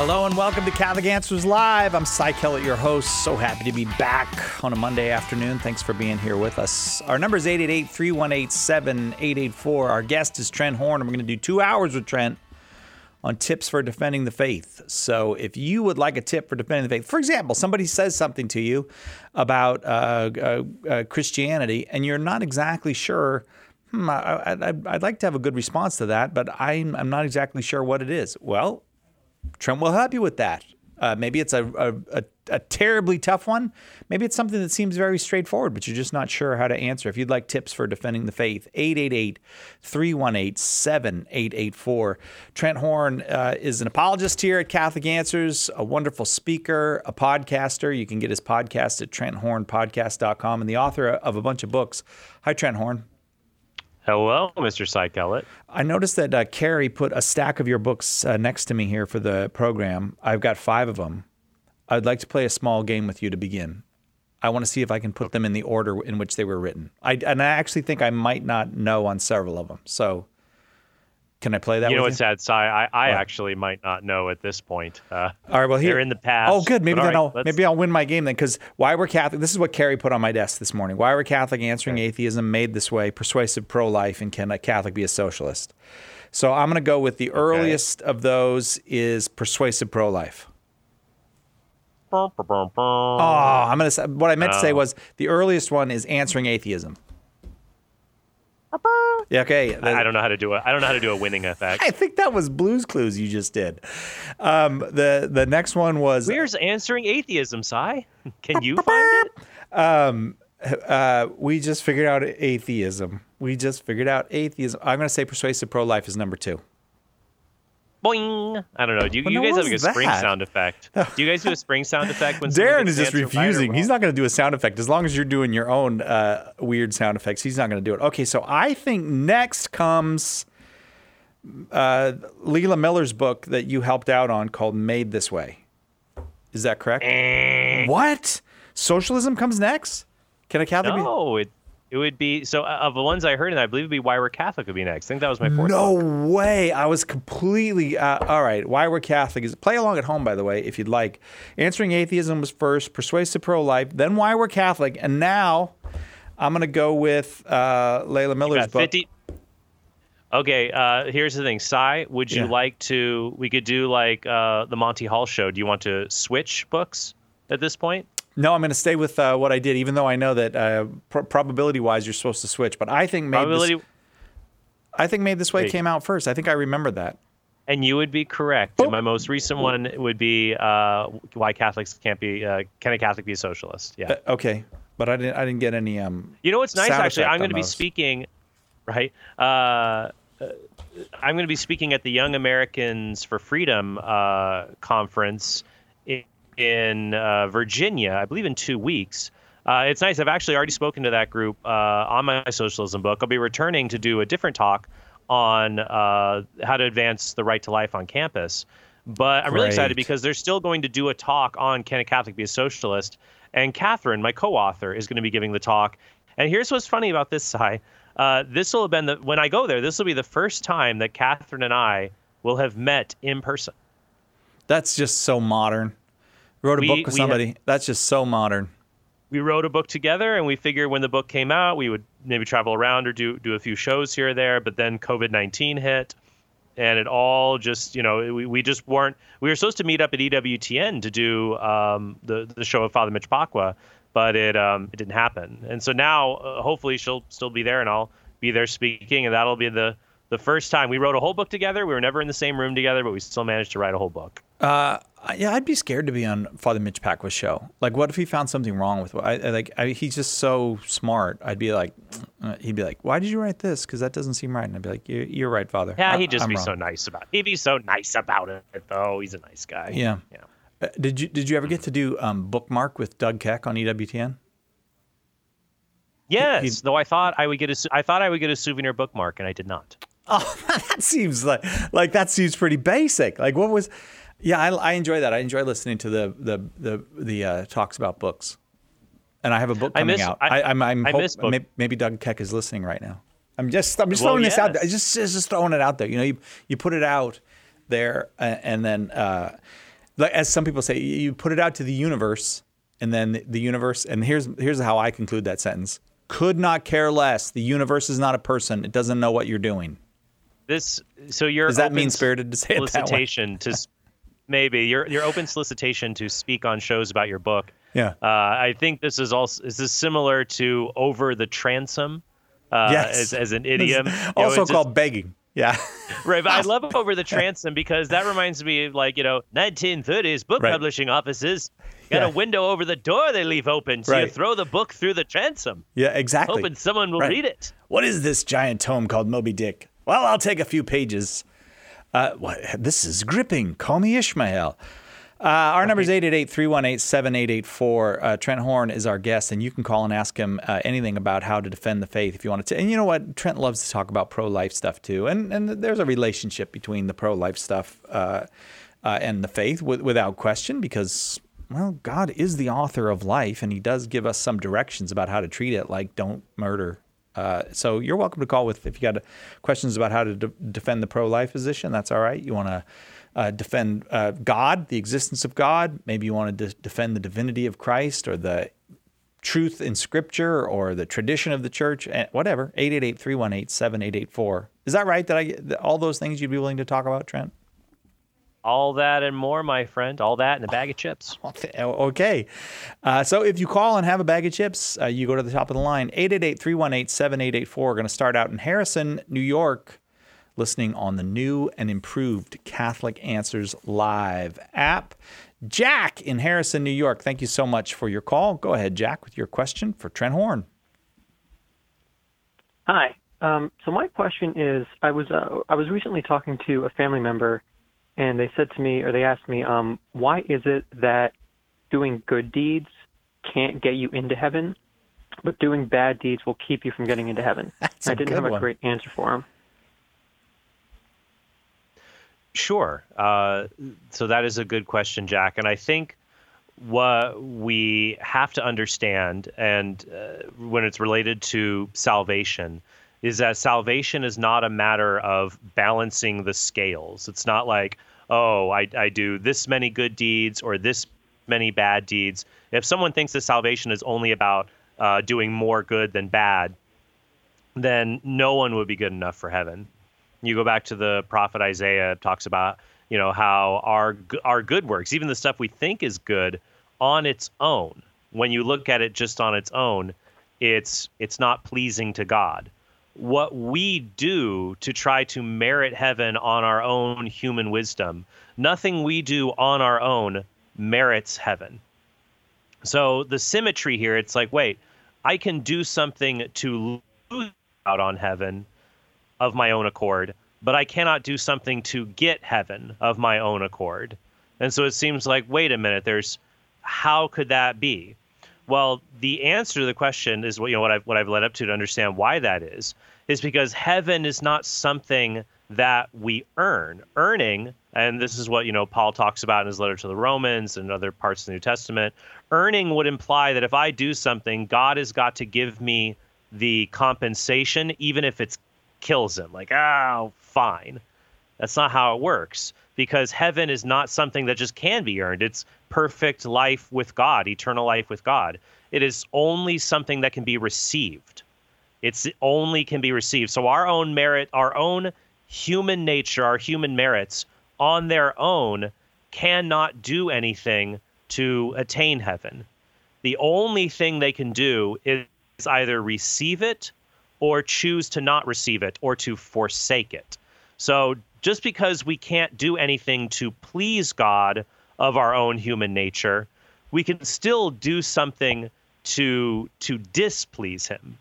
Hello and welcome to Catholic Answers Live. I'm Cy Kellett, your host. So happy to be back on a Monday afternoon. Thanks for being here with us. Our number is 888-318-7884. Our guest is Trent Horn, and we're going to do 2 hours with Trent on tips for defending the faith. So if you would like a tip for defending the faith, for example, somebody says something to you about Christianity, and you're not exactly sure, I'd like to have a good response to that, but I'm not exactly sure what it is. Well, Trent will help you with that. Maybe it's a terribly tough one. Maybe it's something that seems very straightforward, but you're just not sure how to answer. If you'd like tips for defending the faith, 888-318-7884. Trent Horn is an apologist here at Catholic Answers, a wonderful speaker, a podcaster. You can get his podcast at TrentHornPodcast.com, and the author of a bunch of books. Hi, Trent Horn. Hello, Mr. Cy Kellett. I noticed that Carrie put a stack of your books next to me here for the program. I've got 5 of them. I'd like to play a small game with you to begin. I want to see if I can put them in the order in which they were written. I actually think I might not know on several of them. So can I play that with you? You know what's sad, Cy? I actually might not know at this point. All right, well, here. They're in the past. Oh, good. Maybe I'll win my game then, because Why We're Catholic. This is what Carrie put on my desk this morning. Why We're Catholic, Answering Atheism, Made This Way, Persuasive Pro-Life, and Can a Catholic Be a Socialist? So I'm going to go with the earliest of those is Persuasive Pro-Life. Oh, I'm going to. What I meant to say was the earliest one is Answering Atheism. Yeah, okay. I don't know how to do it. I don't know how to do a winning effect. I think that was Blue's Clues you just did. The next one was. Where's Answering Atheism, Cy? Can you find it? We just figured out atheism. I'm going to say Persuasive Pro-Life is number 2. Boing. I don't know. Do you guys have like a spring sound effect? Do you guys do a spring sound effect when Darren is just refusing? He's not going to do a sound effect. As long as you're doing your own weird sound effects, he's not going to do it. Okay, so I think next comes Leela Miller's book that you helped out on called Made This Way. Is that correct? What? Socialism comes next? Can a Catholic be? No, it would be, so of the ones I heard, and I believe it would be Why We're Catholic would be next. I think that was my 4th No book. way. I was completely, all right. Why We're Catholic is, play along at home, by the way, if you'd like. Answering Atheism was first, Persuasive Pro-Life, then Why We're Catholic, and now I'm going to go with Leela Miller's book. 50. Okay, here's the thing. Cy, would you like to, we could do like the Monty Hall show. Do you want to switch books at this point? No, I'm going to stay with what I did, even though I know that probability-wise you're supposed to switch. But I think Made This Way came out first. I think I remember that. And you would be correct. And my most recent one would be Why Catholics Can't Be. Can a Catholic Be a Socialist? Yeah. Okay, but I didn't get any. You know what's nice actually? I'm going to be speaking, right? I'm going to be speaking at the Young Americans for Freedom conference in Virginia, I believe in 2 weeks. It's nice. I've actually already spoken to that group on my socialism book. I'll be returning to do a different talk on how to advance the right to life on campus. But I'm really excited because they're still going to do a talk on Can a Catholic Be a Socialist? And Catherine, my co-author, is going to be giving the talk. And here's what's funny about this, Cy. This will have been, when I go there, this will be the first time that Catherine and I will have met in person. That's just so modern. Wrote a book with somebody. That's just so modern. We wrote a book together, and we figured when the book came out, we would maybe travel around or do a few shows here or there. But then COVID-19 hit, and it all just, we just weren't. We were supposed to meet up at EWTN to do the show of Father Mitch Pacwa, but it didn't happen. And so now, hopefully, she'll still be there, and I'll be there speaking, and that'll be the first time. We wrote a whole book together. We were never in the same room together, but we still managed to write a whole book. Yeah, I'd be scared to be on Father Mitch Pacwa's show. Like, what if he found something wrong with it? He's just so smart. I'd be like, he'd be like, "Why did you write this? Because that doesn't seem right." And I'd be like, "You're right, Father." Yeah, he'd just be so nice about it. He'd be so nice about it, though. He's a nice guy. Yeah. Did you ever get to do Bookmark with Doug Keck on EWTN? Yes, though I thought I would get a souvenir bookmark, and I did not. Oh, that seems like that seems pretty basic. Like, what was? Yeah, I enjoy that. I enjoy listening to the talks about books, and I have a book coming out. I'm hoping maybe Doug Keck is listening right now. I'm just throwing this out there. Just throwing it out there. You put it out there, and then like, as some people say, you put it out to the universe, and then the universe, and here's how I conclude that sentence: could not care less. The universe is not a person. It doesn't know what you're doing. So your is that mean-spirited to say solicitation it that way? Maybe your open solicitation to speak on shows about your book. Yeah. I think this is similar to over the transom. Yes. As an idiom. Also called begging. Yeah. Right. But I love over the transom because that reminds me of 1930s book publishing offices got a window over the door they leave open. So you throw the book through the transom. Yeah, exactly. Hoping someone will read it. What is this giant tome called Moby Dick? Well, I'll take a few pages. This is gripping. Call me Ishmael. Our number is 888-318-7884. Trent Horn is our guest, and you can call and ask him anything about how to defend the faith if you want to. And you know what? Trent loves to talk about pro-life stuff, too. And there's a relationship between the pro-life stuff and the faith, without question, because, well, God is the author of life, and he does give us some directions about how to treat it, like don't murder. So you're welcome to call if you got questions about how to defend the pro-life position. That's all right. You want to defend God, the existence of God. Maybe you want to defend the divinity of Christ or the truth in Scripture or the tradition of the church, whatever. 888-318-7884. Is that right? That I get all those things you'd be willing to talk about, Trent? All that and more, my friend. All that and a bag of chips. Okay. So if you call and have a bag of chips, you go to the top of the line, 888-318-7884. We're going to start out in Harrison, New York, listening on the new and improved Catholic Answers Live app. Jack in Harrison, New York, thank you so much for your call. Go ahead, Jack, with your question for Trent Horn. Hi. So my question is, I was recently talking to a family member, and they said to me, or they asked me, why is it that doing good deeds can't get you into heaven, but doing bad deeds will keep you from getting into heaven? I didn't have a great answer for him. Sure. So that is a good question, Jack. And I think what we have to understand, and when it's related to salvation, is that salvation is not a matter of balancing the scales. It's not like, oh, I do this many good deeds or this many bad deeds. If someone thinks that salvation is only about doing more good than bad, then no one would be good enough for heaven. You go back to the prophet Isaiah, talks about, how our good works, even the stuff we think is good on its own, when you look at it just on its own, it's not pleasing to God. What we do to try to merit heaven on our own human wisdom, nothing we do on our own merits heaven. So the symmetry here, it's like, wait, I can do something to lose out on heaven of my own accord, but I cannot do something to get heaven of my own accord. And so it seems like, wait a minute, how could that be? Well, the answer to the question is what I've led up to understand why that is because heaven is not something that we earn. Earning, and this is what Paul talks about in his letter to the Romans and other parts of the New Testament, earning would imply that if I do something, God has got to give me the compensation, even if it kills him. Like, fine. That's not how it works, because heaven is not something that just can be earned. It's perfect life with God, eternal life with God. It is only something that can be received. It's only can be received. So our own merit, our own human nature, our human merits on their own cannot do anything to attain heaven. The only thing they can do is either receive it or choose to not receive it or to forsake it. So just because we can't do anything to please God of our own human nature, we can still do something to displease him.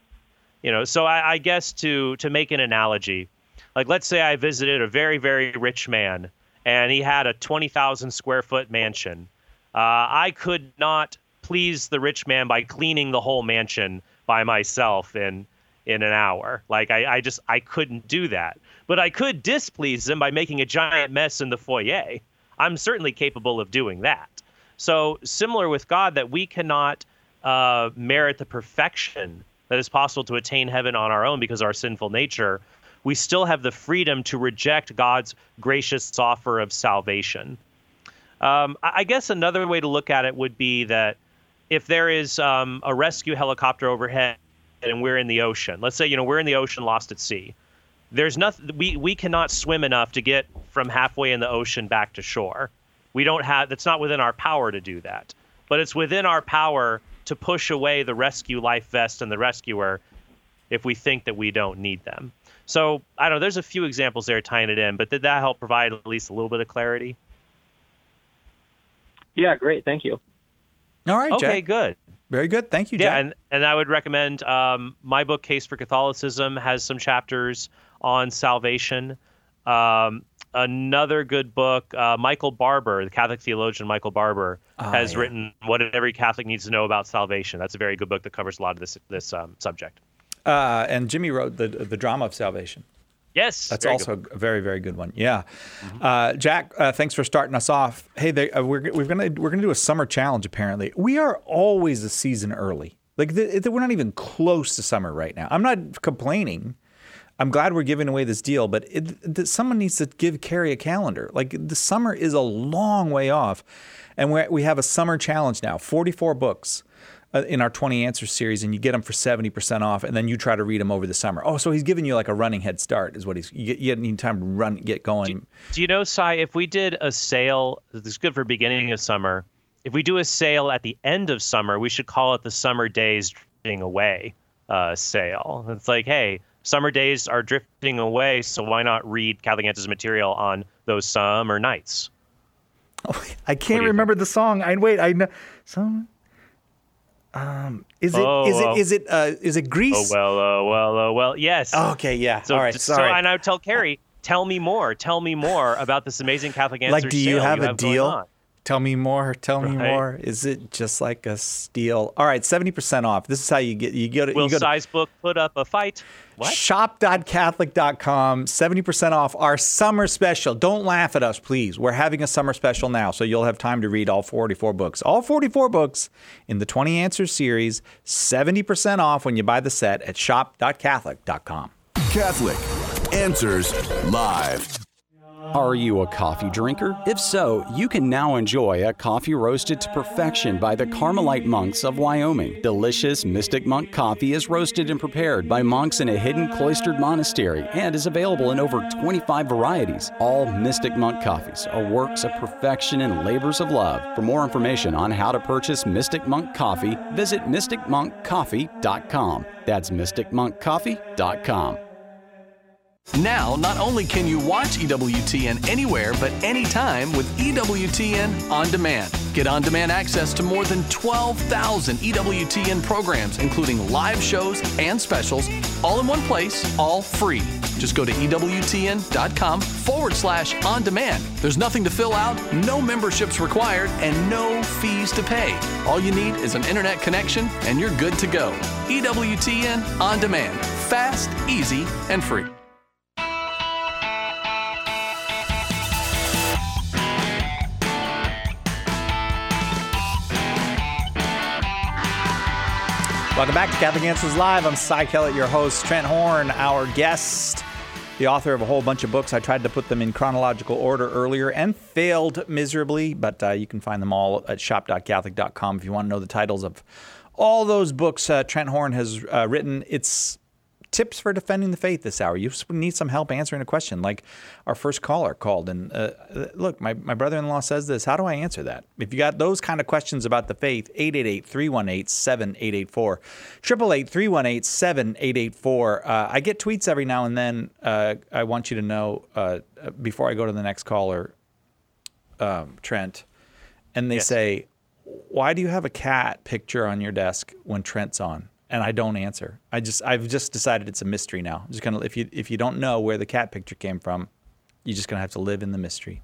So I guess to make an analogy, like let's say I visited a very, very rich man and he had a 20,000 square foot mansion. I could not please the rich man by cleaning the whole mansion by myself in an hour. Like I couldn't do that. But I could displease him by making a giant mess in the foyer. I'm certainly capable of doing that. So similar with God, that we cannot merit the perfection that is possible to attain heaven on our own because of our sinful nature, we still have the freedom to reject God's gracious offer of salvation. I guess another way to look at it would be that if there is a rescue helicopter overhead and we're in the ocean, let's say, we're in the ocean, lost at sea. There's nothing, we cannot swim enough to get from halfway in the ocean back to shore. That's not within our power to do that. But it's within our power to push away the rescue life vest and the rescuer if we think that we don't need them. So, I don't know, there's a few examples there tying it in, but did that help provide at least a little bit of clarity? Yeah, great. Thank you. All right, okay, Jack. Good. Very good. Thank you, Jack. Yeah, and I would recommend my book, Case for Catholicism, has some chapters on salvation. Another good book, Michael Barber, the Catholic theologian Michael Barber, has written What Every Catholic Needs to Know About Salvation. That's a very good book that covers a lot of this subject. And Jimmy wrote the Drama of Salvation. Yes, that's also a very, very good one. Yeah, Jack, thanks for starting us off. Hey, we're gonna do a summer challenge. Apparently, we are always a season early. Like we're not even close to summer right now. I'm not complaining. I'm glad we're giving away this deal, but someone needs to give Carrie a calendar. Like the summer is a long way off, and we have a summer challenge now. 44 books. In our 20 Answers series, and you get them for 70% off, and then you try to read them over the summer. Oh, so he's giving you like a running head start is what you need time to get going. Do you know, Cy, if we did a sale, this is good for beginning of summer. If we do a sale at the end of summer, we should call it the Summer Days Drifting Away sale. It's like, hey, summer days are drifting away, so why not read Catholic Answers material on those summer nights? Oh, I can't remember the song. I know some. Is it Grease? Oh well, yes. Okay, yeah. So, all right, sorry. So, and I would tell Carrie, tell me more about this amazing Catholic Answers. Like, do you have a deal? Tell me more. Tell me more. Is it just like a steal? All right, 70% off. This is how you go to. Will Cy's book put up a fight? What? Shop.Catholic.com, 70% off our summer special. Don't laugh at us, please. We're having a summer special now, so you'll have time to read all 44 books. All 44 books in the 20 Answers series, 70% off when you buy the set at shop.Catholic.com. Catholic Answers Live. Are you a coffee drinker? If so, you can now enjoy a coffee roasted to perfection by the Carmelite monks of Wyoming. Delicious Mystic Monk coffee is roasted and prepared by monks in a hidden cloistered monastery and is available in over 25 varieties. All Mystic Monk coffees are works of perfection and labors of love. For more information on how to purchase Mystic Monk coffee, visit mysticmonkcoffee.com. That's mysticmonkcoffee.com. Now, not only can you watch EWTN anywhere but anytime with EWTN On Demand. Get on-demand access to more than 12,000 EWTN programs, including live shows and specials, all in one place, all free. Just go to EWTN.com/on-demand. There's nothing to fill out, no memberships required, and no fees to pay. All you need is an internet connection, and you're good to go. EWTN On Demand. Fast, easy, and free. Welcome back to Catholic Answers Live. I'm Cy Kellett, your host. Trent Horn, our guest, the author of a whole bunch of books. I tried to put them in chronological order earlier and failed miserably, but you can find them all at shop.Catholic.com if you want to know the titles of all those books Trent Horn has written. It's tips for defending the faith this hour. You need some help answering a question, like our first caller called. And look, my brother-in-law says this. How do I answer that? If you got those kind of questions about the faith, 888-318-7884, 888-318-7884. I get tweets every now and then. I want you to know, before I go to the next caller, Trent, and they say, why do you have a cat picture on your desk when Trent's on? And I don't answer. I've just decided it's a mystery now. I'm just gonna, if you don't know where the cat picture came from, you're just gonna have to live in the mystery.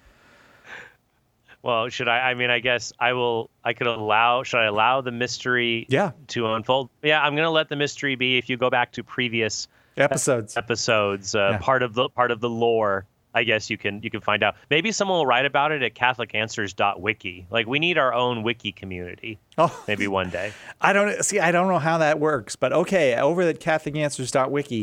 Well, should I? I mean, I guess I will. Should I allow the mystery to unfold? Yeah, I'm gonna let the mystery be. If you go back to previous episodes, part of the lore, I guess you can find out. Maybe someone will write about it at CatholicAnswers.wiki. Like, we need our own wiki community. Oh, maybe one day. I don't know how that works, but okay. Over at CatholicAnswers.wiki,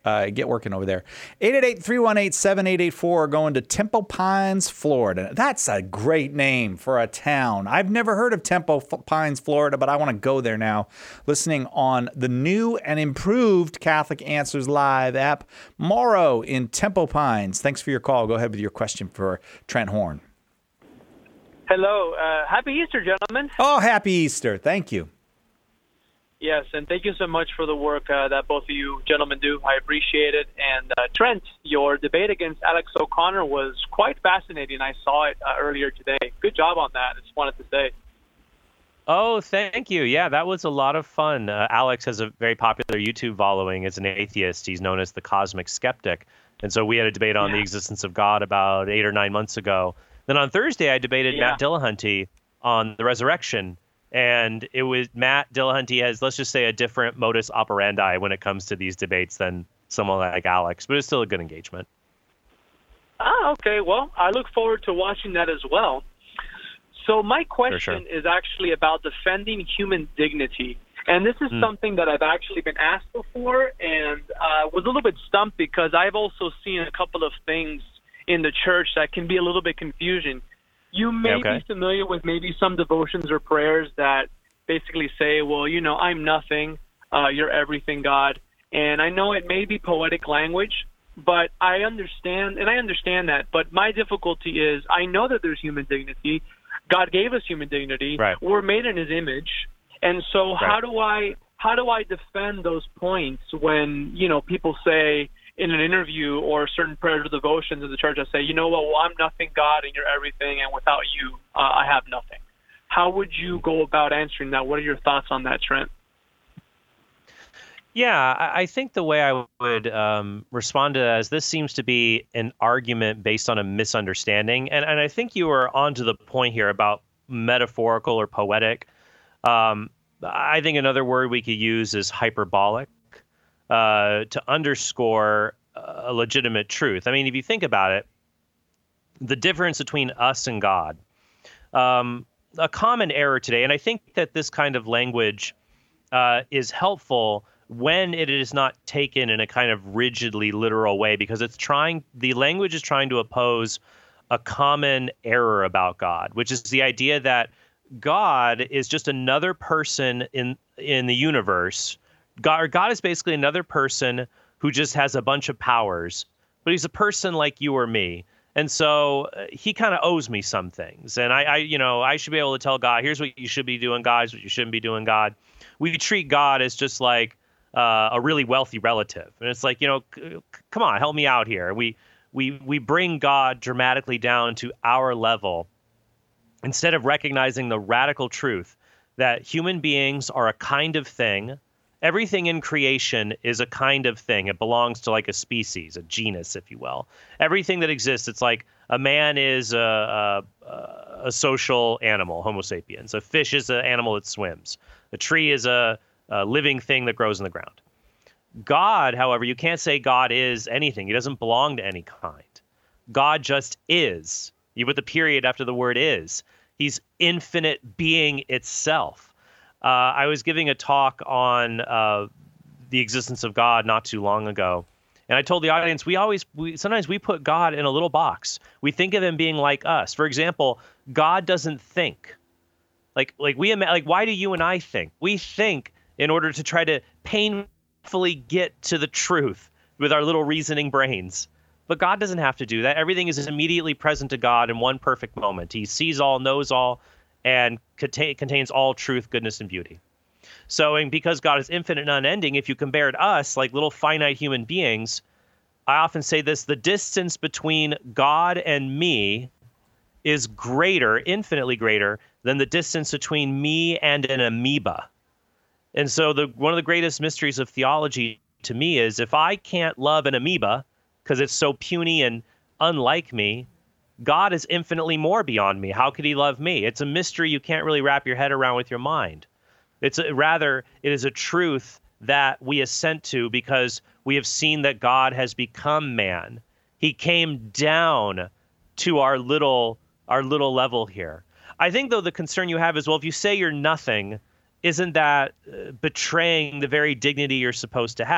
get working over there. 888-318-7884, going to Temple Pines, Florida. That's a great name for a town. I've never heard of Temple Pines, Florida, but I want to go there now. Listening on the new and improved Catholic Answers Live app. Morrow in Temple Pines. Thanks for your call. Go ahead with your question for Trent Horn. Hello. Happy Easter, gentlemen. Oh, happy Easter. Thank you. Yes, and thank you so much for the work that both of you gentlemen do. I appreciate it. And Trent, your debate against Alex O'Connor was quite fascinating. I saw it earlier today. Good job on that. I just wanted to say. Oh, thank you. Yeah, that was a lot of fun. Alex has a very popular YouTube following as an atheist. He's known as the Cosmic Skeptic. And so we had a debate on the existence of God about 8 or 9 months ago. Then on Thursday, I debated Matt Dillahunty on the resurrection. And it was Matt Dillahunty has, let's just say, a different modus operandi when it comes to these debates than someone like Alex, but it's still a good engagement. Okay. Well, I look forward to watching that as well. So my question is actually about defending human dignity. And this is something that I've actually been asked before and was a little bit stumped because I've also seen a couple of things in the church that can be a little bit confusing. You may be familiar with maybe some devotions or prayers that basically say, well, you know, I'm nothing, you're everything, God. And I know it may be poetic language, but I understand that. But my difficulty is I know that there's human dignity. God gave us human dignity. Right. We're made in his image. And so how do I defend those points when, you know, people say in an interview or certain prayers or devotions in the church, I say, you know what, well, I'm nothing, God, and you're everything, and without you, I have nothing. How would you go about answering that? What are your thoughts on that, Trent? Yeah, I think the way I would respond to that is this seems to be an argument based on a misunderstanding. And I think you were onto the point here about metaphorical or poetic. I think another word we could use is hyperbolic. To underscore a legitimate truth. I mean, if you think about it, the difference between us and God, a common error today, and I think that this kind of language is helpful when it is not taken in a kind of rigidly literal way, because the language is trying to oppose a common error about God, which is the idea that God is just another person in the universe. God is basically another person who just has a bunch of powers, but he's a person like you or me. And so he kind of owes me some things. And I should be able to tell God, here's what you should be doing, God, here's what you shouldn't be doing, God. We treat God as just like a really wealthy relative. And it's like, come on, help me out here. We bring God dramatically down to our level instead of recognizing the radical truth that human beings are a kind of thing. Everything in creation is a kind of thing. It belongs to like a species, a genus, if you will. Everything that exists, it's like a man is a social animal, Homo sapiens. A fish is an animal that swims. A tree is a living thing that grows in the ground. God, however, you can't say God is anything. He doesn't belong to any kind. God just is. You put the period after the word is. He's infinite being itself. I was giving a talk on the existence of God not too long ago, and I told the audience sometimes we put God in a little box. We think of him being like us. For example, God doesn't think. Like why do you and I think? We think in order to try to painfully get to the truth with our little reasoning brains. But God doesn't have to do that. Everything is immediately present to God in one perfect moment. He sees all, knows all, and contains all truth, goodness, and beauty. So, and because God is infinite and unending, if you compared us like little finite human beings, I often say this, the distance between God and me is greater, infinitely greater, than the distance between me and an amoeba. And so one of the greatest mysteries of theology to me is if I can't love an amoeba because it's so puny and unlike me, God is infinitely more beyond me. How could he love me? It's a mystery you can't really wrap your head around with your mind. It is a truth that we assent to because we have seen that God has become man. He came down to our little level here. I think, though, the concern you have is, well, if you say you're nothing, isn't that betraying the very dignity you're supposed to have?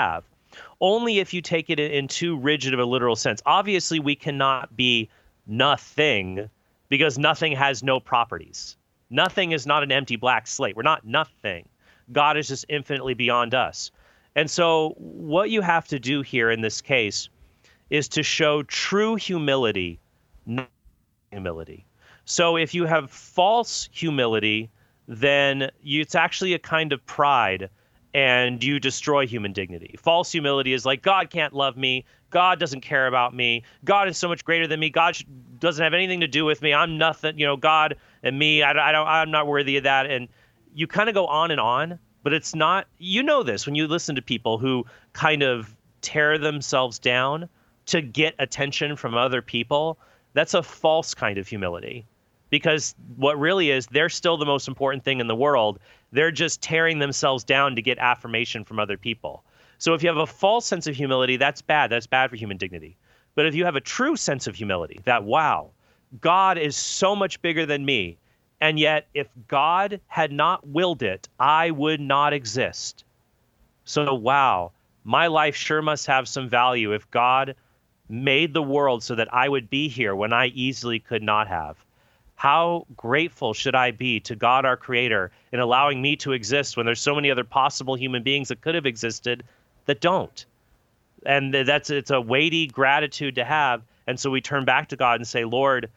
only if you take it in too rigid of a literal sense. Obviously, we cannot be nothing because nothing has no properties. Nothing is not an empty black slate. We're not nothing. God is just infinitely beyond us. And so what you have to do here in this case is to show true humility, not humility. So if you have false humility, then it's actually a kind of pride, and you destroy human dignity. False humility is like, God can't love me. God doesn't care about me. God is so much greater than me. God doesn't have anything to do with me. I'm nothing. God and me, I'm not worthy of that. And you kind of go on, but it's not, this when you listen to people who kind of tear themselves down to get attention from other people, that's a false kind of humility. Because what really is, they're still the most important thing in the world. They're just tearing themselves down to get affirmation from other people. So if you have a false sense of humility, that's bad. That's bad for human dignity. But if you have a true sense of humility, that, wow, God is so much bigger than me, and yet if God had not willed it, I would not exist. So, wow, my life sure must have some value if God made the world so that I would be here when I easily could not have. How grateful should I be to God, our Creator, in allowing me to exist when there's so many other possible human beings that could have existed that don't? And it's a weighty gratitude to have. And so we turn back to God and say, Lord,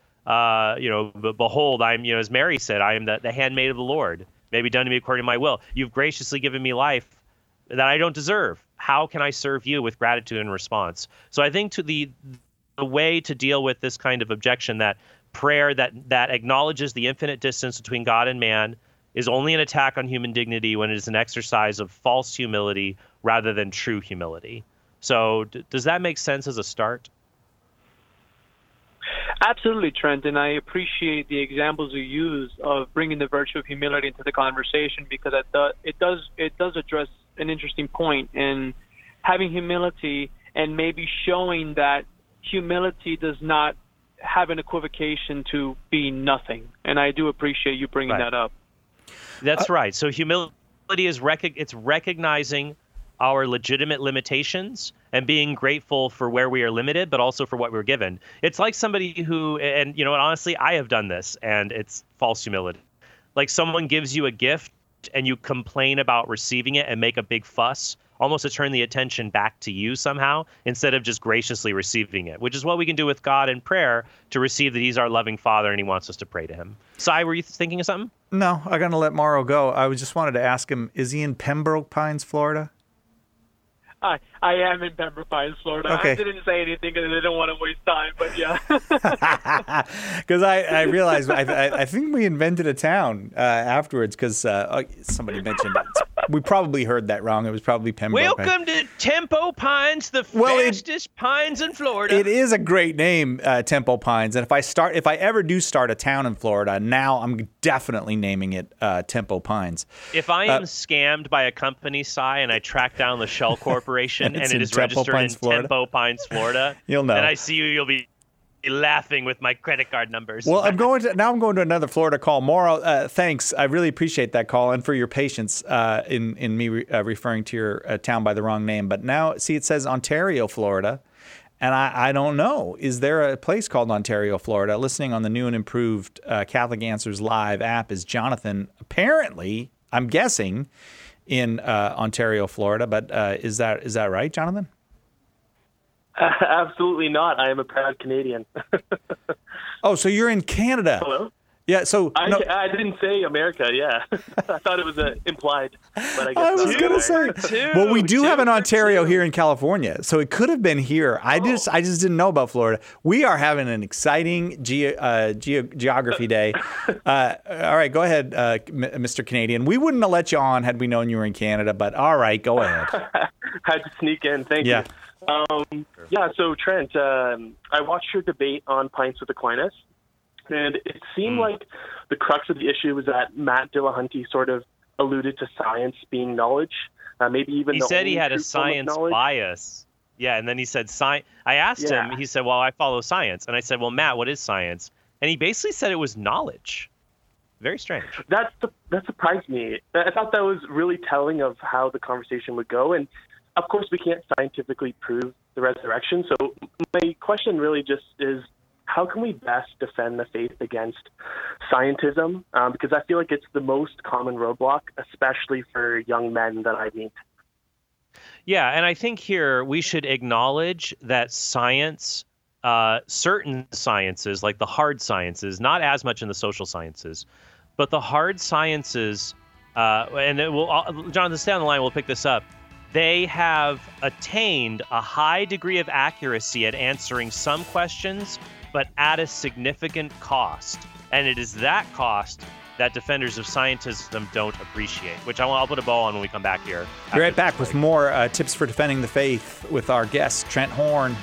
behold, I'm, as Mary said, I am the handmaid of the Lord. May be done to me according to my will. You've graciously given me life that I don't deserve. How can I serve you with gratitude and response? So I think the way to deal with this kind of objection, that prayer that acknowledges the infinite distance between God and man, is only an attack on human dignity when it is an exercise of false humility rather than true humility. So does that make sense as a start? Absolutely, Trent, and I appreciate the examples you use of bringing the virtue of humility into the conversation, because it does address an interesting point in having humility and maybe showing that humility does not have an equivocation to being nothing. And I do appreciate you bringing that up. That's right. So humility is it's recognizing our legitimate limitations and being grateful for where we are limited, but also for what we're given. It's like somebody who, and honestly, I have done this, and it's false humility. Like someone gives you a gift and you complain about receiving it and make a big fuss, almost to turn the attention back to you somehow, instead of just graciously receiving it, which is what we can do with God in prayer to receive that he's our loving Father and he wants us to pray to him. Cy, were you thinking of something? No, I'm going to let Mauro go. I just wanted to ask him, is he in Pembroke Pines, Florida? I am in Pembroke Pines, Florida. Okay. I didn't say anything because I didn't want to waste time, but yeah. Because I realized I think we invented a town afterwards because somebody mentioned it. We probably heard that wrong. It was probably Pembroke. Welcome to Tempo Pines, the fastest pines in Florida. It is a great name, Tempo Pines. And if I ever do start a town in Florida, now I'm definitely naming it Tempo Pines. If I am scammed by a company, Cy, and I track down the Shell Corporation and it is registered in Tempo Pines, Florida, you'll know. And I see you'll be laughing with my credit card numbers. Well, I'm going to another Florida call. Mauro, thanks. I really appreciate that call and for your patience in me referring to your town by the wrong name. But now, see, it says Ontario, Florida, and I don't know. Is there a place called Ontario, Florida? Listening on the new and improved Catholic Answers Live app is Jonathan. Apparently, I'm guessing in Ontario, Florida. But is that right, Jonathan? Absolutely not. I am a proud Canadian. Oh, so you're in Canada. Hello? Yeah, so... I didn't say America, yeah. I thought it was implied, but I guess I was going to say... Well, we do have an Ontario here in California, so it could have been here. I just didn't know about Florida. We are having an exciting geography day. All right, go ahead, Mr. Canadian. We wouldn't have let you on had we known you were in Canada, but all right, go ahead. Had to sneak in. Thank you. So Trent, I watched your debate on Pints with Aquinas, and it seemed like the crux of the issue was that Matt Dillahunty sort of alluded to science being knowledge, maybe even he said he had a science bias. Yeah, and then he said science. I asked him. He said, "Well, I follow science," and I said, "Well, Matt, what is science?" And he basically said it was knowledge. Very strange. That surprised me. I thought that was really telling of how the conversation would go, and of course, we can't scientifically prove the resurrection. So my question really just is, how can we best defend the faith against scientism? Because I feel like it's the most common roadblock, especially for young men that I meet. Yeah, and I think here we should acknowledge that science, certain sciences, like the hard sciences, not as much in the social sciences, but the hard sciences, and Jonathan, stay on the line, we'll pick this up. They have attained a high degree of accuracy at answering some questions, but at a significant cost. And it is that cost that defenders of scientism don't appreciate, which I'll put a bow on when we come back here. Be right back with more tips for defending the faith with our guest, Trent Horn.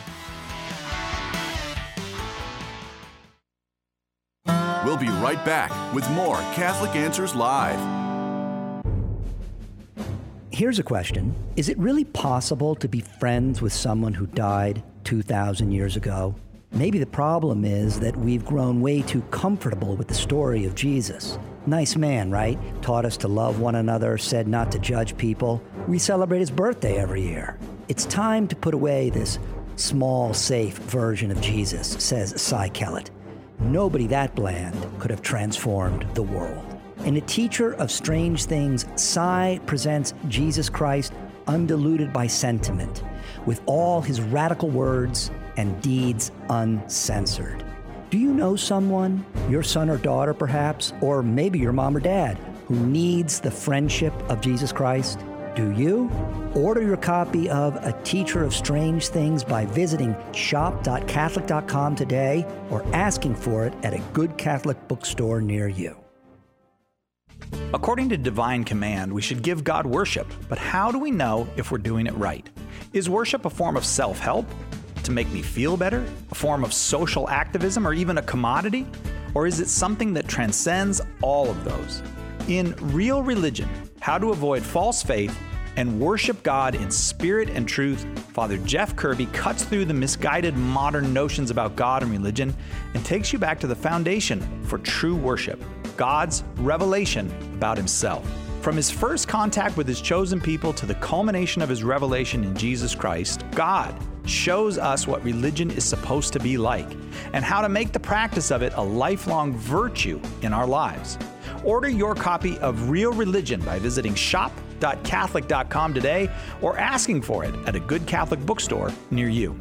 We'll be right back with more Catholic Answers Live. Here's a question. Is it really possible to be friends with someone who died 2,000 years ago? Maybe the problem is that we've grown way too comfortable with the story of Jesus. Nice man, right? Taught us to love one another, said not to judge people. We celebrate his birthday every year. It's time to put away this small, safe version of Jesus, says Cy Kellett. Nobody that bland could have transformed the world. In A Teacher of Strange Things, Cy presents Jesus Christ undiluted by sentiment, with all his radical words and deeds uncensored. Do you know someone, your son or daughter perhaps, or maybe your mom or dad, who needs the friendship of Jesus Christ? Do you? Order your copy of A Teacher of Strange Things by visiting shop.catholic.com today or asking for it at a good Catholic bookstore near you. According to divine command, we should give God worship, but how do we know if we're doing it right? Is worship a form of self-help? To make me feel better? A form of social activism, or even a commodity? Or is it something that transcends all of those? In Real Religion, How to Avoid False Faith and Worship God in Spirit and Truth, Father Jeff Kirby cuts through the misguided modern notions about God and religion and takes you back to the foundation for true worship, God's revelation about himself. From his first contact with his chosen people to the culmination of his revelation in Jesus Christ, God shows us what religion is supposed to be like and how to make the practice of it a lifelong virtue in our lives. Order your copy of Real Religion by visiting shop.catholic.com today or asking for it at a good Catholic bookstore near you.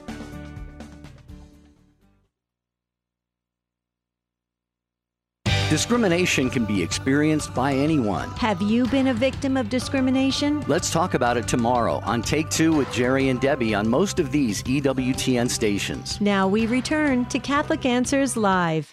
Discrimination can be experienced by anyone. Have you been a victim of discrimination? Let's talk about it tomorrow on Take Two with Jerry and Debbie on most of these EWTN stations. Now we return to Catholic Answers Live.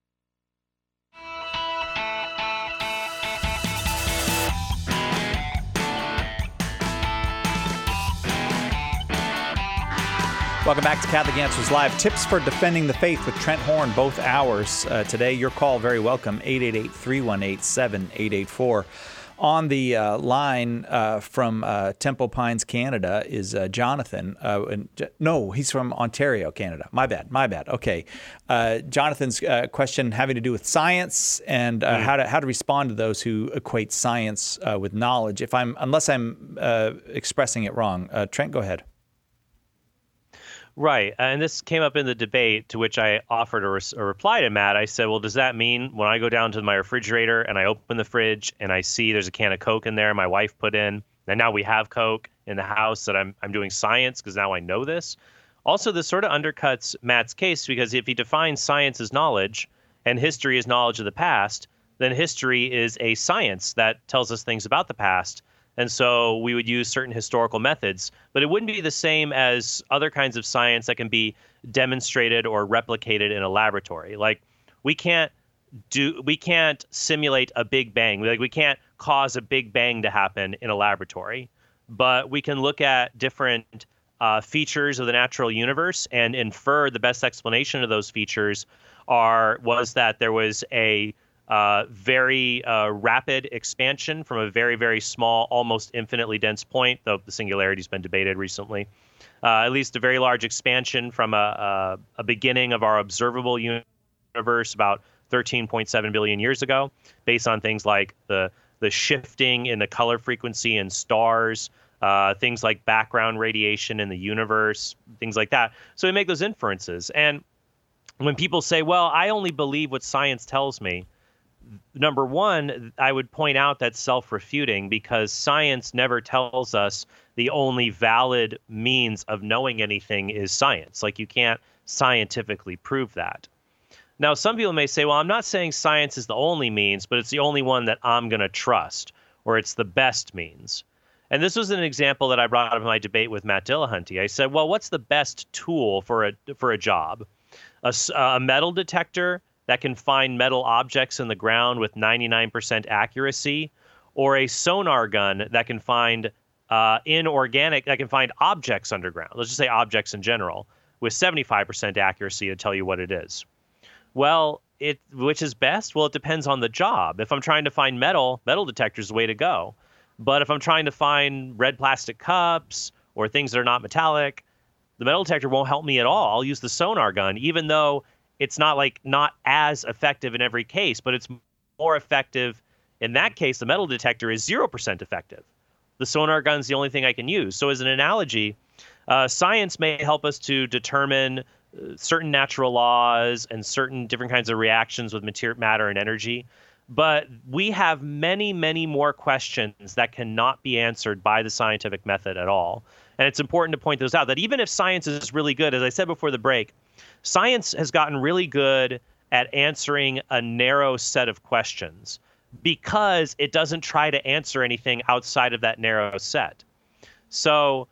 Welcome back to Catholic Answers Live. Tips for defending the faith with Trent Horn, both hours today. Your call, very welcome, 888-318-7884. On the line from Temple Pines, Canada, is Jonathan. No, he's from Ontario, Canada. My bad. Okay. Jonathan's question having to do with science and how to respond to those who equate science with knowledge. Unless I'm expressing it wrong. Trent, go ahead. Right. And this came up in the debate to which I offered a reply to Matt. I said, well, does that mean when I go down to my refrigerator and I open the fridge and I see there's a can of Coke in there my wife put in, and now we have Coke in the house, that I'm doing science because now I know this? Also, this sort of undercuts Matt's case, because if he defines science as knowledge and history as knowledge of the past, then history is a science that tells us things about the past. And so we would use certain historical methods, but it wouldn't be the same as other kinds of science that can be demonstrated or replicated in a laboratory. Like we can't simulate a Big Bang. We can't cause a Big Bang to happen in a laboratory, but we can look at different features of the natural universe and infer the best explanation of those features was that there was a very rapid expansion from a very, very small, almost infinitely dense point, though the singularity's been debated recently. At least a very large expansion from a beginning of our observable universe about 13.7 billion years ago, based on things like the shifting in the color frequency in stars, things like background radiation in the universe, things like that. So we make those inferences. And when people say, well, I only believe what science tells me, number one, I would point out that's self-refuting, because science never tells us the only valid means of knowing anything is science. Like, you can't scientifically prove that. Now, some people may say, well, I'm not saying science is the only means, but it's the only one that I'm going to trust, or it's the best means. And this was an example that I brought up in my debate with Matt Dillahunty. I said, well, what's the best tool for a job? A metal detector that can find metal objects in the ground with 99% accuracy, or a sonar gun that can find that can find objects underground. Let's just say objects in general, with 75% accuracy to tell you what it is. Well, which is best? Well, it depends on the job. If I'm trying to find metal detector is the way to go. But if I'm trying to find red plastic cups or things that are not metallic, the metal detector won't help me at all. I'll use the sonar gun, even though it's not as effective in every case, but it's more effective. In that case, the metal detector is 0% effective. The sonar gun is the only thing I can use. So as an analogy, science may help us to determine certain natural laws and certain different kinds of reactions with matter and energy. But we have many, many more questions that cannot be answered by the scientific method at all. And it's important to point those out, that even if science is really good, as I said before the break, science has gotten really good at answering a narrow set of questions because it doesn't try to answer anything outside of that narrow set. So,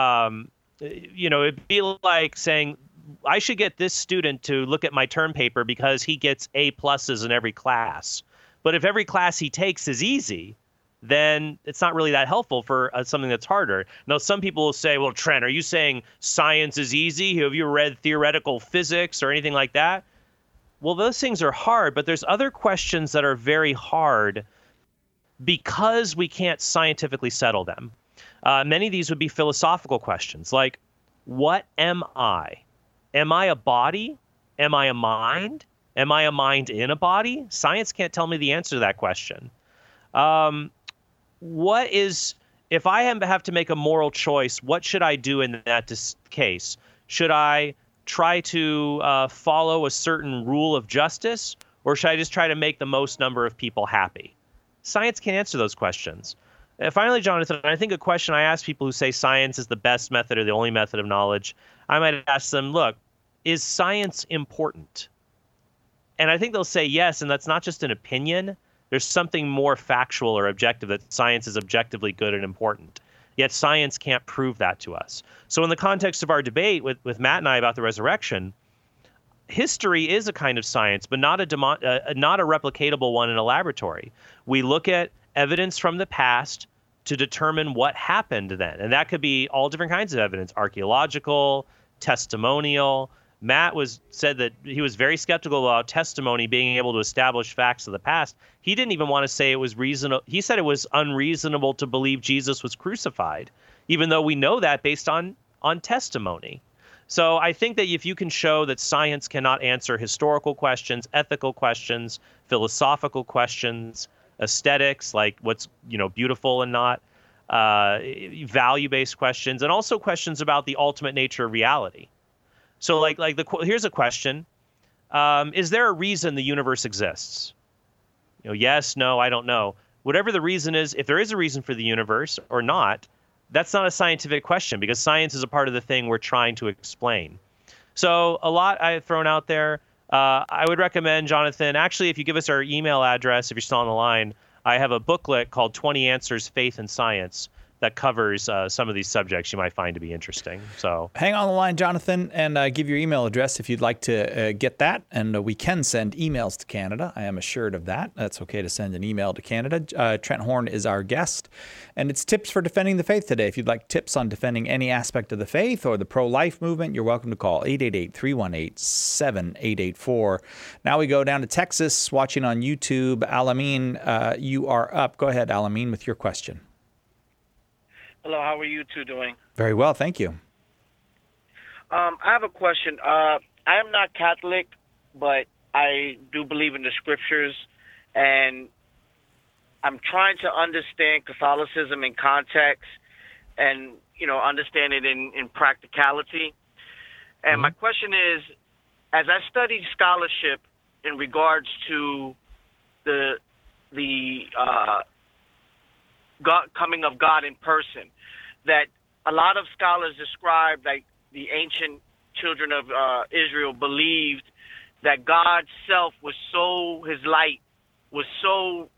it'd be like saying, I should get this student to look at my term paper because he gets A+ in every class. But if every class he takes is easy, then it's not really that helpful for something that's harder. Now, some people will say, well, Trent, are you saying science is easy? Have you read theoretical physics or anything like that? Well, those things are hard, but there's other questions that are very hard because we can't scientifically settle them. Many of these would be philosophical questions, like, what am I? Am I a body? Am I a mind? Am I a mind in a body? Science can't tell me the answer to that question. If I have to make a moral choice, what should I do in that case? Should I try to follow a certain rule of justice, or should I just try to make the most number of people happy? Science can't answer those questions. Finally, Jonathan, I think a question I ask people who say science is the best method or the only method of knowledge, I might ask them, look, is science important? And I think they'll say yes, and that's not just an opinion. There's something more factual or objective, that science is objectively good and important. Yet science can't prove that to us. So in the context of our debate with Matt and I about the resurrection, history is a kind of science, but not a replicatable one in a laboratory. We look at evidence from the past to determine what happened then. And that could be all different kinds of evidence, archaeological, testimonial. Matt said that he was very skeptical about testimony being able to establish facts of the past. He didn't even want to say it was reasonable. He said it was unreasonable to believe Jesus was crucified, even though we know that based on testimony. So I think that if you can show that science cannot answer historical questions, ethical questions, philosophical questions, aesthetics, like what's beautiful and not, value-based questions, and also questions about the ultimate nature of reality. So here's a question. Is there a reason the universe exists? Yes, no, I don't know. Whatever the reason is, if there is a reason for the universe or not, that's not a scientific question, because science is a part of the thing we're trying to explain. So a lot I've thrown out there. I would recommend, Jonathan, actually, if you give us our email address, if you're still on the line, I have a booklet called 20 Answers, Faith and Science that covers some of these subjects you might find to be interesting. So hang on the line, Jonathan, and give your email address if you'd like to get that. And we can send emails to Canada. I am assured of that. That's okay to send an email to Canada. Trent Horn is our guest, and it's tips for defending the faith today. If you'd like tips on defending any aspect of the faith or the pro-life movement, you're welcome to call 888-318-7884. Now we go down to Texas, watching on YouTube. Alameen, you are up. Go ahead, Alameen, with your question. Hello, how are you two doing? Very well, thank you. I have a question. I am not Catholic, but I do believe in the scriptures, and I'm trying to understand Catholicism in context. and understand it in practicality. And my question is, as I studied scholarship in regards to the God, coming of God in person, that a lot of scholars describe, like the ancient children of Israel believed that God's self was so, his light was so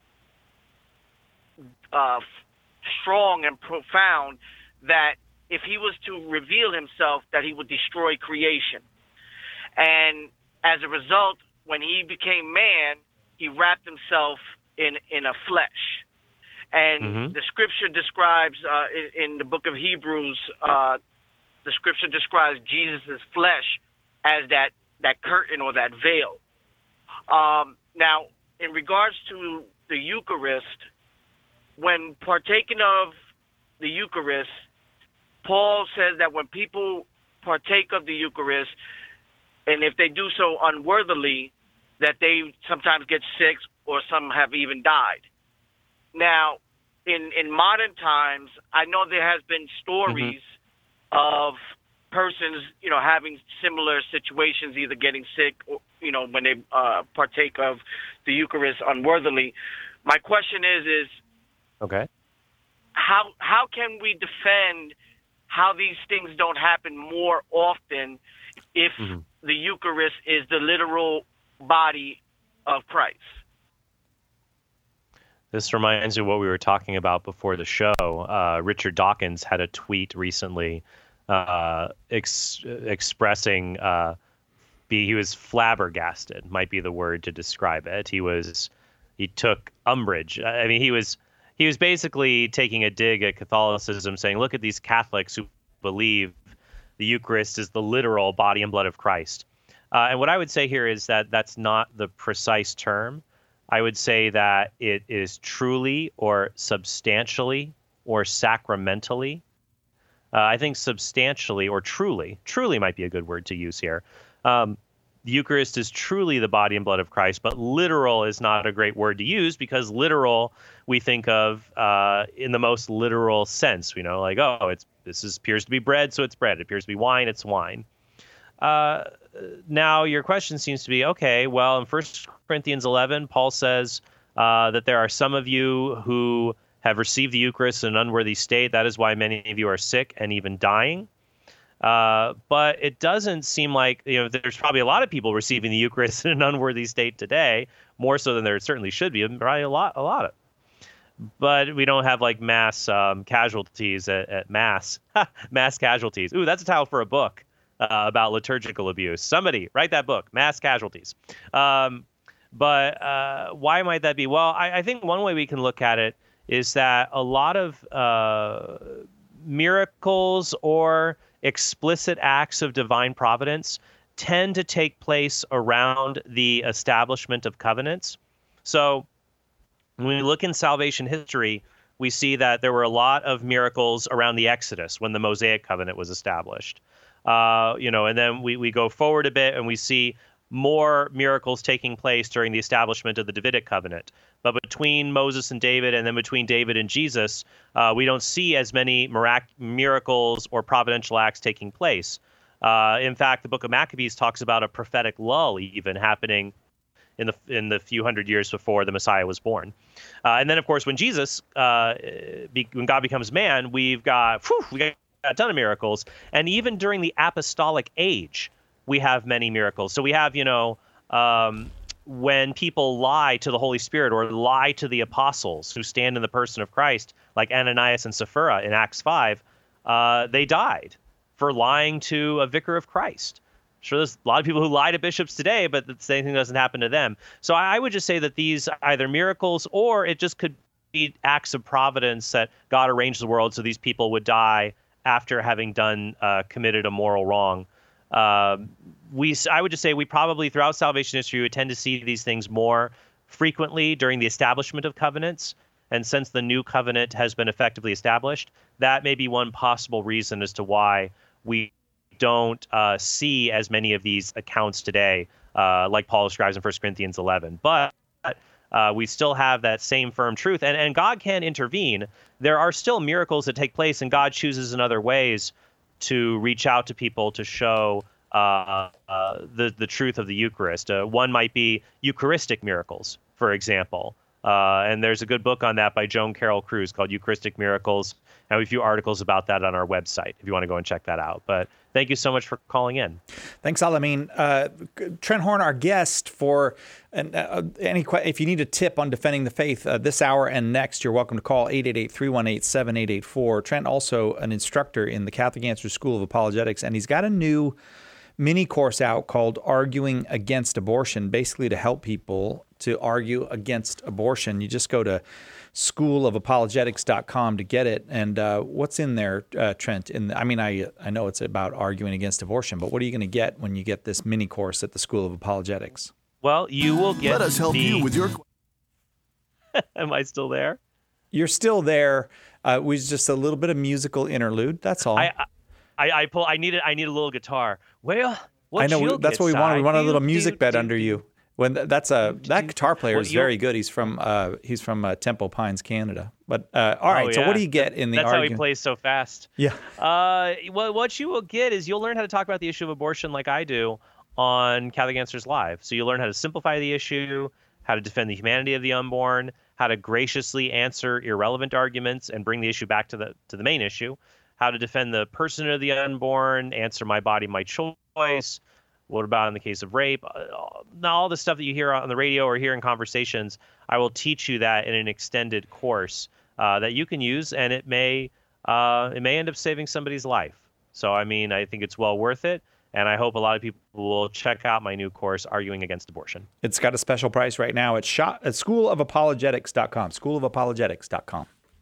strong and profound that if he was to reveal himself, that he would destroy creation. And as a result, when he became man, he wrapped himself in a flesh. And the scripture describes, in the book of Hebrews, the scripture describes Jesus' flesh as that curtain or that veil. Now, in regards to the Eucharist, when partaking of the Eucharist, Paul says that when people partake of the Eucharist, and if they do so unworthily, that they sometimes get sick or some have even died. Now, in modern times, I know there has been stories of persons, having similar situations, either getting sick or, when they partake of the Eucharist unworthily. My question is okay, how can we defend how these things don't happen more often if the Eucharist is the literal body of Christ? This reminds me of what we were talking about before the show. Richard Dawkins had a tweet recently expressing he was flabbergasted, might be the word to describe it. He took umbrage. I mean, he was basically taking a dig at Catholicism, saying, look at these Catholics who believe the Eucharist is the literal body and blood of Christ. And what I would say here is that that's not the precise term. I would say that it is truly or substantially or sacramentally. I think substantially or truly might be a good word to use here. The Eucharist is truly the body and blood of Christ, but literal is not a great word to use, because literal we think of in the most literal sense. Like, this appears to be bread, so it's bread. It appears to be wine, it's wine. Now, your question seems to be, okay, well, in 1 Corinthians 11, Paul says that there are some of you who have received the Eucharist in an unworthy state. That is why many of you are sick and even dying. But it doesn't seem like, there's probably a lot of people receiving the Eucharist in an unworthy state today, more so than there certainly should be, probably a lot of. But we don't have like mass casualties at Mass. Mass casualties. Ooh, that's a title for a book. About liturgical abuse. Somebody write that book, Mass Casualties. But why might that be? Well, I think one way we can look at it is that a lot of miracles or explicit acts of divine providence tend to take place around the establishment of covenants. So when we look in salvation history, we see that there were a lot of miracles around the Exodus when the Mosaic covenant was established. And then we go forward a bit and we see more miracles taking place during the establishment of the Davidic covenant. But between Moses and David, and then between David and Jesus, we don't see as many miracles or providential acts taking place. In fact, the book of Maccabees talks about a prophetic lull even happening in the few hundred years before the Messiah was born. And then, of course, when Jesus, when God becomes man, we got a ton of miracles. And even during the apostolic age, we have many miracles. So we have, when people lie to the Holy Spirit or lie to the apostles who stand in the person of Christ, like Ananias and Sapphira in Acts 5, they died for lying to a vicar of Christ. Sure, there's a lot of people who lie to bishops today, but the same thing doesn't happen to them. So I would just say that these either miracles, or it just could be acts of providence that God arranged the world so these people would die after having committed a moral wrong. I would just say we probably throughout salvation history would tend to see these things more frequently during the establishment of covenants. And since the new covenant has been effectively established, that may be one possible reason as to why we don't see as many of these accounts today, like Paul describes in 1 Corinthians 11. But we still have that same firm truth, and God can intervene. There are still miracles that take place, and God chooses in other ways to reach out to people to show the truth of the Eucharist. One might be Eucharistic miracles, for example. And there's a good book on that by Joan Carroll Cruz called Eucharistic Miracles. And we have a few articles about that on our website if you want to go and check that out. But thank you so much for calling in. Thanks, Alamin. Trent Horn, our guest for if you need a tip on defending the faith this hour and next, you're welcome to call 888-318-7884. Trent also an instructor in the Catholic Answers School of Apologetics, and he's got a new mini course out called Arguing Against Abortion, basically to help people to argue against abortion. You just go to schoolofapologetics.com to get it. And what's in there, Trent? I know it's about arguing against abortion, but what are you going to get when you get this mini course at the School of Apologetics? Well, you will get Let us help you with your... Am I still there? You're still there. With just a little bit of musical interlude. That's all. I need a little guitar. Well, I know that's what we wanted. We want a little music bed under you. When that guitar player is very good. He's from Temple Pines, Canada. But all right. So what do you get in the? That's how he plays so fast. Yeah. What you will get is you'll learn how to talk about the issue of abortion like I do on Catholic Answers Live. So you'll learn how to simplify the issue, how to defend the humanity of the unborn, how to graciously answer irrelevant arguments and bring the issue back to the main issue, how to defend the person of the unborn, answer my body, my choice. What about in the case of rape? All the stuff that you hear on the radio or hear in conversations, I will teach you that in an extended course that you can use, and it may end up saving somebody's life. So, I think it's well worth it, and I hope a lot of people will check out my new course, Arguing Against Abortion. It's got a special price right now. It's at schoolofapologetics.com, schoolofapologetics.com.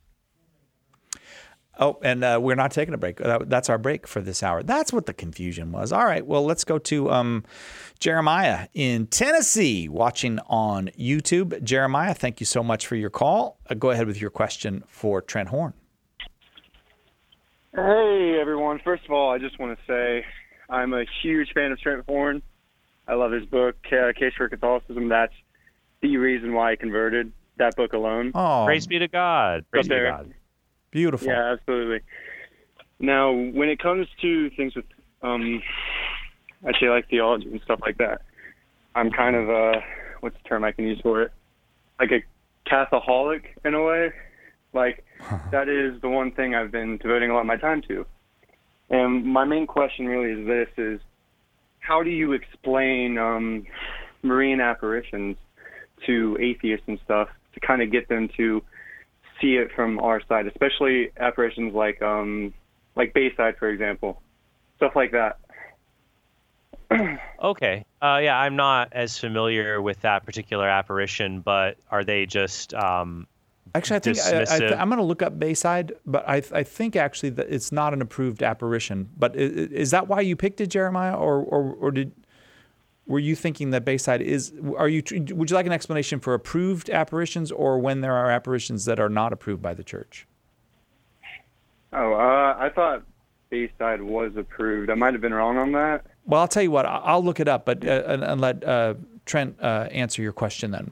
Oh, and we're not taking a break. That's our break for this hour. That's what the confusion was. All right, well, let's go to Jeremiah in Tennessee, watching on YouTube. Jeremiah, thank you so much for your call. Go ahead with your question for Trent Horn. Hey, everyone. First of all, I just want to say I'm a huge fan of Trent Horn. I love his book, Case for Catholicism. That's the reason why I converted, that book alone. Oh, praise be to God. Praise be to God. Beautiful. Yeah, absolutely. Now, when it comes to things with, I'd say like theology and stuff like that, I'm kind of what's the term I can use for it? Like a Catholic in a way. Like, that is the one thing I've been devoting a lot of my time to. And my main question really is this, is how do you explain Marian apparitions to atheists and stuff to kind of get them to see it from our side, especially apparitions like Bayside, for example, stuff like that. Okay. Yeah, I'm not as familiar with that particular apparition, but are they just actually, I think I'm going to look up Bayside, but I think actually that it's not an approved apparition. But is that why you picked it, Jeremiah, or were you thinking that Bayside is? Would you like an explanation for approved apparitions, or when there are apparitions that are not approved by the Church? Oh, I thought Bayside was approved. I might have been wrong on that. Well, I'll tell you what. I'll look it up, but and let Trent answer your question then.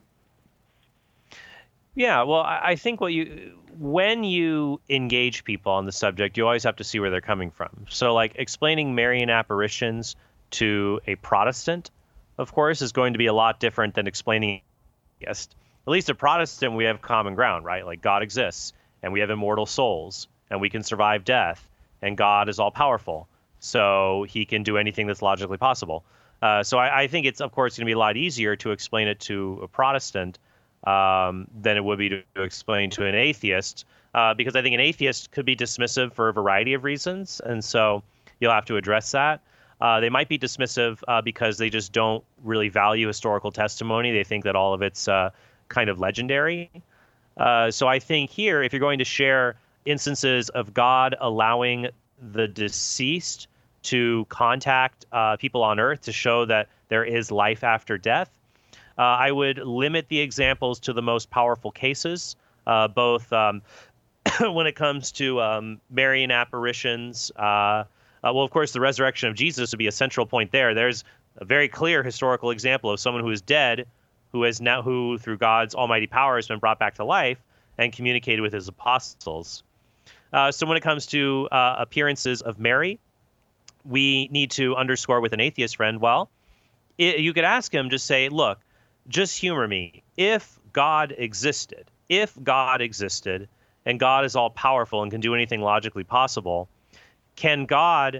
Yeah, well, I think when you engage people on the subject, you always have to see where they're coming from. So, like, explaining Marian apparitions to a Protestant, of course, is going to be a lot different than explaining at least a Protestant, we have common ground, right? Like, God exists, and we have immortal souls, and we can survive death, and God is all powerful, so he can do anything that's logically possible. So I think it's, of course, going to be a lot easier to explain it to a Protestant than it would be to explain to an atheist, because I think an atheist could be dismissive for a variety of reasons, and so you'll have to address that. They might be dismissive because they just don't really value historical testimony. They think that all of it's kind of legendary. So I think here, if you're going to share instances of God allowing the deceased to contact people on earth to show that there is life after death, I would limit the examples to the most powerful cases, both when it comes to Marian apparitions. Well, of course, the resurrection of Jesus would be a central point there. There's a very clear historical example of someone who is dead, who through God's almighty power has been brought back to life and communicated with his apostles. So when it comes to appearances of Mary, we need to underscore with an atheist friend, well, you could ask him, just say, look, just humor me. If God existed, and God is all powerful and can do anything logically possible, can God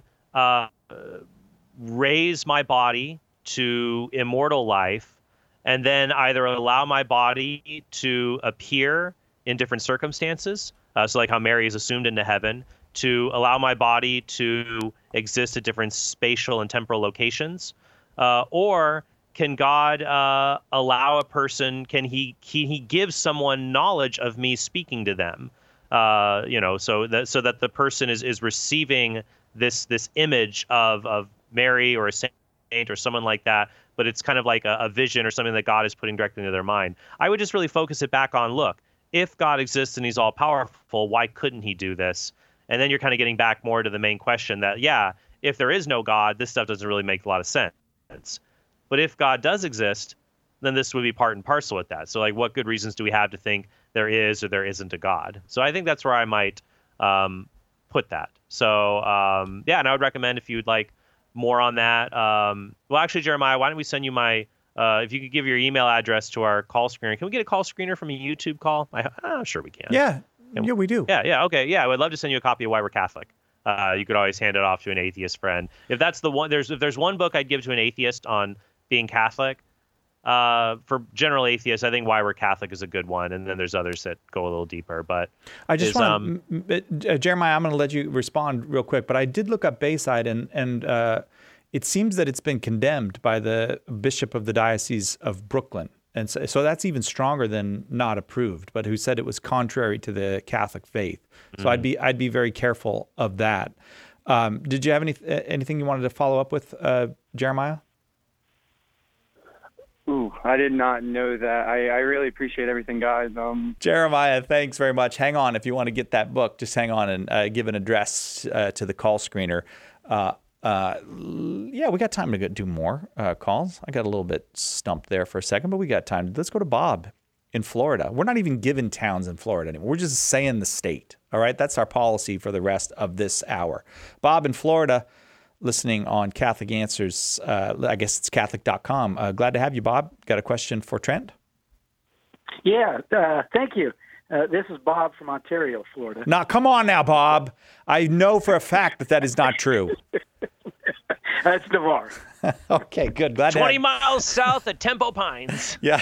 raise my body to immortal life and then either allow my body to appear in different circumstances, so like how Mary is assumed into heaven, to allow my body to exist at different spatial and temporal locations, or can God allow a person, can he give someone knowledge of me speaking to them, so that the person is receiving this image of Mary or a saint or someone like that, but it's kind of like a vision or something that God is putting directly into their mind. I would just really focus it back on, look, if God exists and he's all powerful, why couldn't he do this? And then you're kind of getting back more to the main question that, yeah, if there is no God, this stuff doesn't really make a lot of sense. But if God does exist, then this would be part and parcel with that. So like, what good reasons do we have to think there is or there isn't a God? So I think that's where I might put that. So and I would recommend, if you'd like more on that. Well, actually, Jeremiah, why don't we send you my, if you could give your email address to our call screener. Can we get a call screener from a YouTube call? I'm sure we can. Yeah, we do. Yeah, okay. Yeah, I would love to send you a copy of Why We're Catholic. You could always hand it off to an atheist friend. If that's the one, if there's one book I'd give to an atheist on being Catholic, for general atheists, I think Why We're Catholic is a good one, and then there's others that go a little deeper. But I just want Jeremiah, I'm going to let you respond real quick, but I did look up Bayside, and it seems that it's been condemned by the Bishop of the Diocese of Brooklyn, and so that's even stronger than not approved, but who said it was contrary to the Catholic faith. So I'd be very careful of that. Did you have anything you wanted to follow up with, Jeremiah? Ooh, I did not know that. I really appreciate everything, guys. Jeremiah, thanks very much. Hang on. If you want to get that book, just hang on and give an address to the call screener. Yeah, we got time to do more calls. I got a little bit stumped there for a second, but we got time. Let's go to Bob in Florida. We're not even giving towns in Florida anymore. We're just saying the state. All right, that's our policy for the rest of this hour. Bob in Florida, listening on Catholic Answers. I guess it's Catholic.com. Glad to have you, Bob. Got a question for Trent? Yeah, thank you. This is Bob from Ontario, Florida. Now, come on now, Bob. I know for a fact that is not true. That's Navarre. Okay, good. Glad 20 miles south of Temple Pines. Yeah.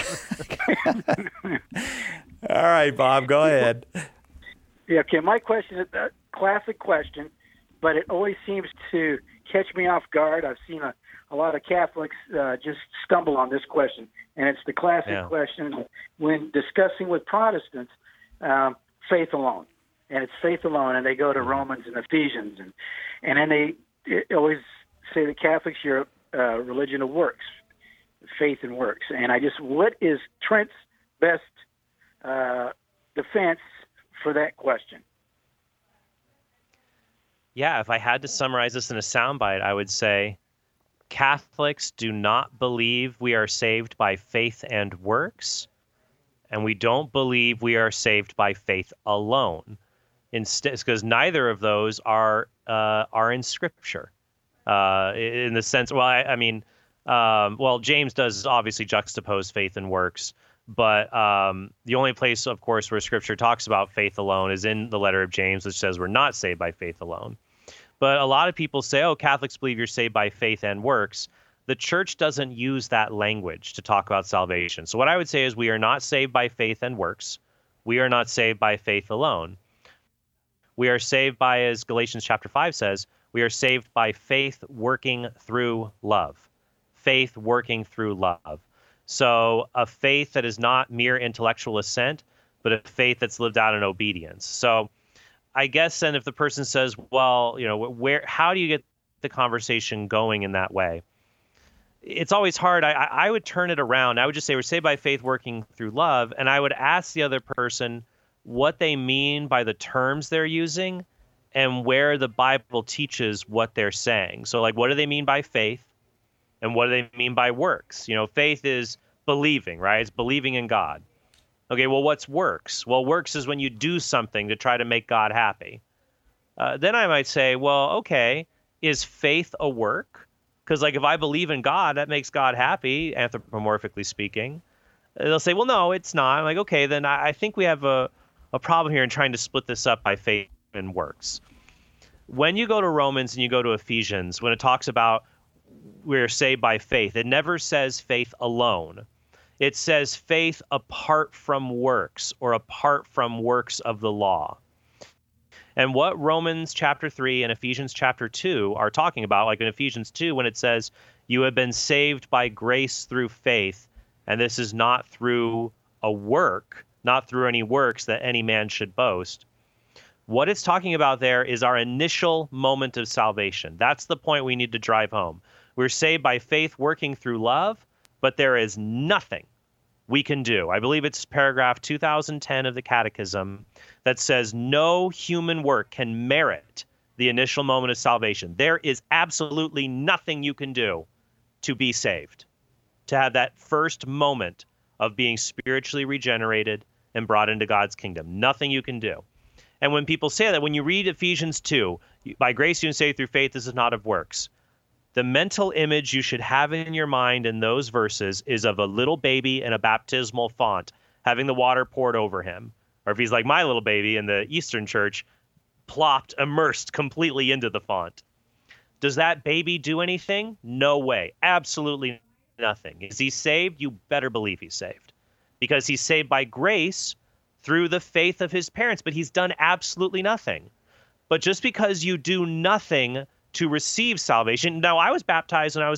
All right, Bob, go ahead. Yeah, okay, my question is a classic question, but it always seems to catch me off guard. I've seen a lot of Catholics just stumble on this question, and it's the classic question when discussing with Protestants, faith alone. And it's faith alone, and they go to Romans and Ephesians, and then they always say the Catholics, you're a religion of works, faith and works. And what is Trent's best defense for that question? Yeah, if I had to summarize this in a soundbite, I would say Catholics do not believe we are saved by faith and works, and we don't believe we are saved by faith alone. Instead, because neither of those are in Scripture. In the sense, James does obviously juxtapose faith and works, but the only place, of course, where Scripture talks about faith alone is in the letter of James, which says we're not saved by faith alone. But a lot of people say, oh, Catholics believe you're saved by faith and works. The church doesn't use that language to talk about salvation. So what I would say is we are not saved by faith and works. We are not saved by faith alone. We are saved by, as Galatians chapter 5 says, we are saved by faith working through love. Faith working through love. So a faith that is not mere intellectual assent, but a faith that's lived out in obedience. So I guess then if the person says, well, how do you get the conversation going in that way? It's always hard. I would turn it around. I would just say we're saved by faith working through love. And I would ask the other person what they mean by the terms they're using and where the Bible teaches what they're saying. So like, what do they mean by faith? And what do they mean by works? Faith is believing, right? It's believing in God. Okay, well, what's works? Well, works is when you do something to try to make God happy. Then I might say, well, okay, is faith a work? Because, like, if I believe in God, that makes God happy, anthropomorphically speaking. They'll say, well, no, it's not. I'm like, okay, then I think we have a problem here in trying to split this up by faith and works. When you go to Romans and you go to Ephesians, when it talks about we're saved by faith, it never says faith alone. It says faith apart from works, or apart from works of the law. And what Romans chapter 3 and Ephesians chapter 2 are talking about, like in Ephesians 2, when it says, you have been saved by grace through faith, and this is not through a work, not through any works that any man should boast. What it's talking about there is our initial moment of salvation. That's the point we need to drive home. We're saved by faith working through love, but there is nothing we can do. I believe it's paragraph 2010 of the Catechism that says no human work can merit the initial moment of salvation. There is absolutely nothing you can do to be saved, to have that first moment of being spiritually regenerated and brought into God's kingdom. Nothing you can do. And when people say that, when you read Ephesians 2, by grace you are saved through faith, this is not of works. The mental image you should have in your mind in those verses is of a little baby in a baptismal font having the water poured over him. Or if he's like my little baby in the Eastern Church, plopped, immersed completely into the font. Does that baby do anything? No way. Absolutely nothing. Is he saved? You better believe he's saved. Because he's saved by grace through the faith of his parents, but he's done absolutely nothing. But just because you do nothing to receive salvation. Now, I was baptized when I was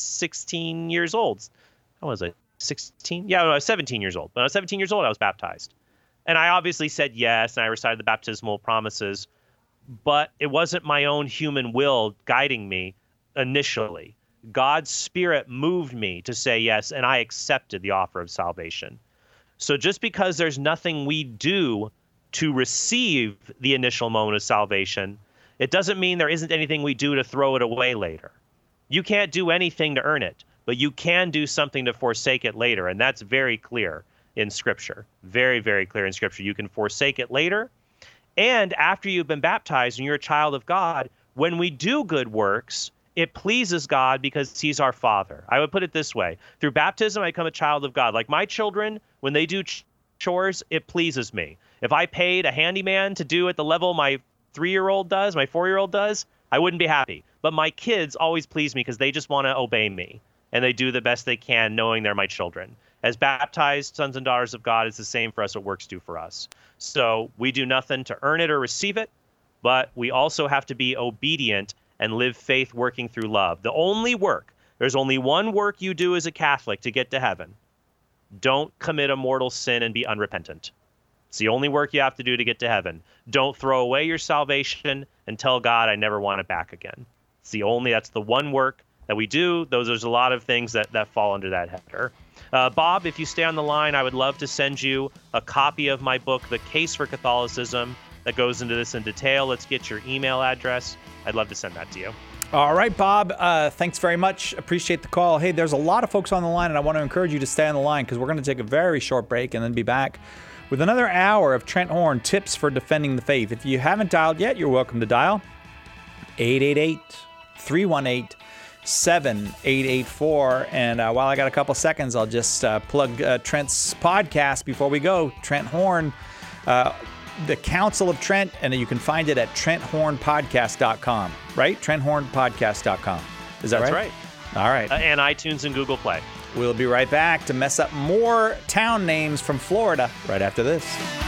16 years old. How was I? 16? Yeah, I was 17 years old. When I was 17 years old, I was baptized. And I obviously said yes, and I recited the baptismal promises, but it wasn't my own human will guiding me initially. God's Spirit moved me to say yes, and I accepted the offer of salvation. So just because there's nothing we do to receive the initial moment of salvation, it doesn't mean there isn't anything we do to throw it away later. You can't do anything to earn it, but you can do something to forsake it later, and that's very clear in Scripture. Very, very clear in Scripture. You can forsake it later, and after you've been baptized and you're a child of God, when we do good works, it pleases God because he's our Father. I would put it this way. Through baptism, I become a child of God. Like my children, when they do chores, it pleases me. If I paid a handyman to do at the level my 3-year-old does, my 4-year-old does, I wouldn't be happy. But my kids always please me because they just want to obey me. And they do the best they can knowing they're my children. As baptized sons and daughters of God, it's the same for us what works do for us. So we do nothing to earn it or receive it, but we also have to be obedient and live faith working through love. The only work, there's only one work you do as a Catholic to get to heaven. Don't commit a mortal sin and be unrepentant. It's the only work you have to do to get to heaven. Don't throw away your salvation and tell God, I never want it back again. That's the one work that we do. There's a lot of things that fall under that header. Bob, if you stay on the line, I would love to send you a copy of my book, The Case for Catholicism, that goes into this in detail. Let's get your email address. I'd love to send that to you. All right, Bob. Thanks very much. Appreciate the call. Hey, there's a lot of folks on the line, and I want to encourage you to stay on the line because we're going to take a very short break and then be back with another hour of Trent Horn tips for defending the faith. If you haven't dialed yet, you're welcome to dial 888-318-7884. And while I got a couple seconds, I'll just plug Trent's podcast before we go. Trent Horn, the Council of Trent, and you can find it at TrentHornPodcast.com, right? TrentHornPodcast.com. Is that right? That's right. All right. And iTunes and Google Play. We'll be right back to mess up more town names from Florida right after this.